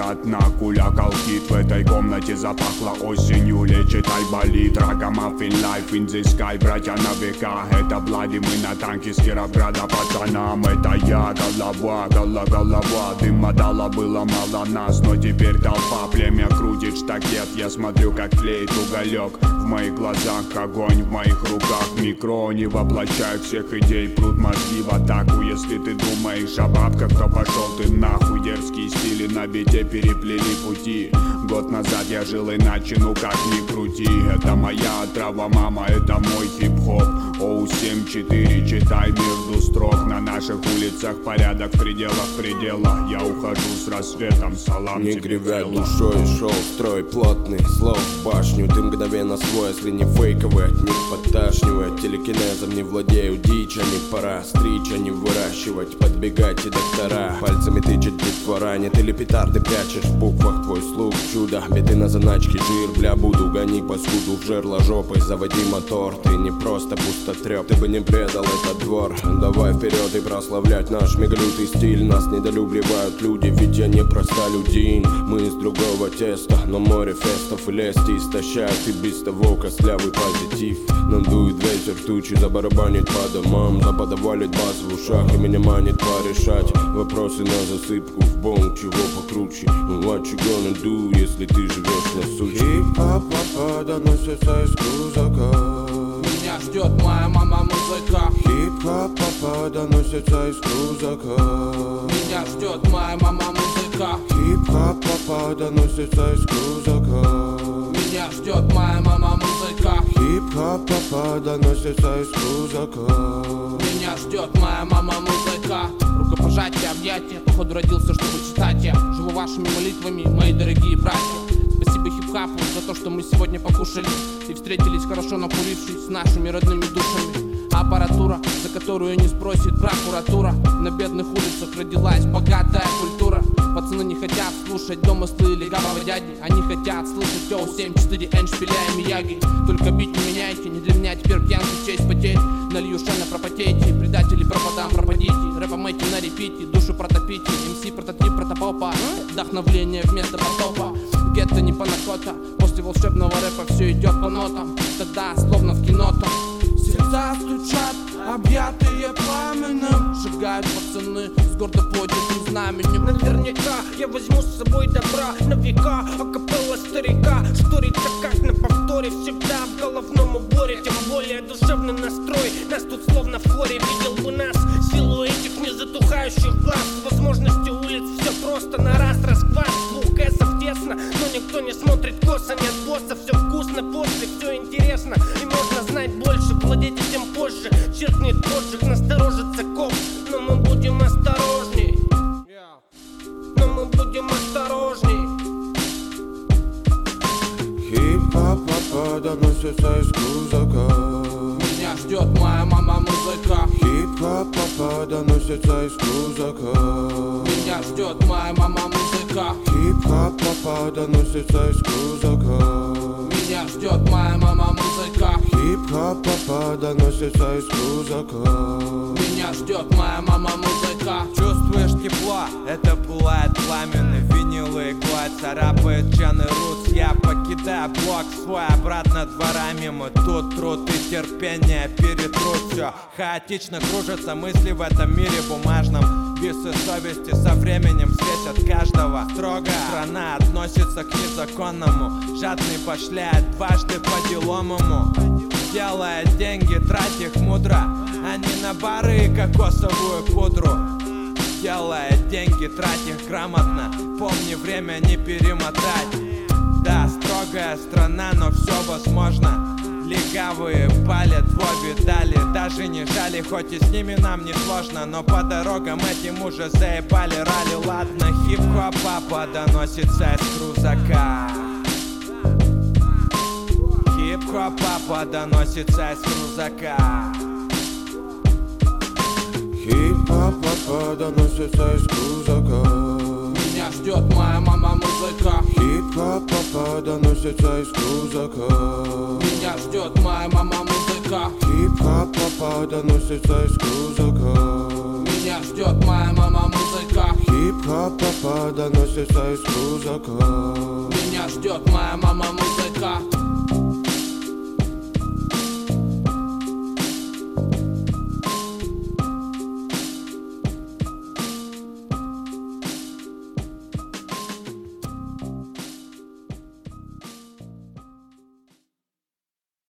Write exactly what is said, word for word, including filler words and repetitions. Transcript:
приятно. Куля колкит, в этой комнате запахло осенью. Лечит, ай болит, рагамаффин лайф in the sky. Братья на века, это Блади, мы на танке с Кировграда пацанам. Это я, голова, голова, голова. Дыма дала, было мало нас, но теперь толпа. Племя крутит штакет, я смотрю, как тлеет уголек. В моих глазах огонь, в моих руках микро. Не воплощают всех идей, прут мозги в атаку. Если ты думаешь о бабках, то пошел ты нахуй. Дерзкие стили на бите переплели пути. Год назад я жил иначе, ну как ни крути. Это моя отрава, мама, это мой хип-хоп. Оу семь четыре, читай между строк. На наших улицах порядок в пределах предела. Я ухожу с рассветом, салам не тебе гребя цело. душой, шел строй плотный, слов в башню. Ты мгновенно свой, если не фейковый, от них подташнивает. Телекинезом не владею, дичь, а не пора стричь, а не выращивать. Подбегать и доктора, пальцами тычет детвора. Не ты ли петарды прячешь в буквах, твой слух чудо. Биты на заначке, жир, бля, буду гони паскуду в жерло жопой. Заводи мотор, ты не просто пустотреп. Ты бы не предал этот двор. Давай вперед и прославлять наш мегалютый стиль. Нас недолюбливают люди, ведь я не простолюдин. Мы из другого теста, но море фестов и лести истощают. И без того костлявый позитив. Нам дует ветер, тучи забарабанит по домам. Заподавалит бас в ушах и меня манит порешать вопросы на засыпку в бонг, чего покруче. What you gonna do, если ты живешь на сучке? Хип-хоп доносится из крузака. Меня ждет моя мама музыка. Хип-хоп доносится из крузака. Меня ждет моя мама музыка. Хип-хоп доносится из крузака. Меня ждет моя мама музыка. Хип-хоп доносится из крузака. Меня ждет моя мама музыка. Рукопожатие, объятия, походу родился, чтобы читать. Я живу вашими молитвами, мои дорогие братья. Спасибо хип-хапу за то, что мы сегодня покушали и встретились хорошо накурившись с нашими родными душами. Аппаратура, за которую не спросит прокуратура. На бедных улицах родилась богатая культура. Пацаны не хотят слушать домыслы легавого дяди. Они хотят слышать оу семь четыре Эндшпиля и Мияги. Только бить не меняйте, не для меня теперь пьянки в честь потерь. Налью шена, пропотейте, предатели пропадам, пропадите. Рэпом эти на репите, душу протопите. МС прототип протопопа, вдохновление вместо потопа. Гетто не панакота, после волшебного рэпа все идет по нотам. Тогда словно в киното сердца стучат, объятые пламенем. Сжигают пацаны с гордо поднятым знаменем. Наверняка я возьму с собой добра на века. Акапелла старика, шторится как на повторе. Всегда в головном уборе, тем более душевный настрой. Нас тут словно в хоре, видел бы нас силу этих незатухающих глаз. С возможностью улиц все просто на раз расквас. Слух эсов тесно, но никто не смотрит косо. Нет босса, все вкусно после, все интересно. И можно знать больше, владеть этим позже. Черкнет поджиг, насторожится коп. Но мы будем осторожней. Но мы будем осторожней. Хип-хоп доносится из крузака. Меня ждет моя мама музыка. Хип-хоп доносится из крузака. Меня ждет моя мама музыка. Хип-хоп доносится из крузака. Меня ждет моя мама музыка. Хип-хоп доносится из крузака. Меня ждет моя мама музыка. Чувствуешь тепло, это пылает пламенный. Винилы игла царапает чаны рутс. Я покидаю блок свой, обратно дворами. Мы тут труд и терпение перетрут все. Хаотично кружатся мысли в этом мире бумажном. Весы совести со временем встретят каждого. Строго страна относится к незаконному. Жадный башляет дважды по-деломому. Делая деньги, трать их мудро, а не на бары и кокосовую пудру. Делая деньги, трать их грамотно. Помни, время не перемотать. Да, строгая страна, но все возможно. Легавые палят в обе дали. Даже не жали, хоть и с ними нам не сложно. Но по дорогам этим уже заебали ралли. Ладно, хип-хоп папа доносится из крузака. Хип-хоп папа доносится из крузака. Хип-хоп доносится из крузака. Меня ждет моя мама музыка. Хип-хоп доносится из крузака. Меня ждет моя мама музыка. Хип-хоп доносится из крузака. Меня ждет моя мама музыка. Хип-хоп папа доносится из крузака. Меня ждет моя мама, музыка.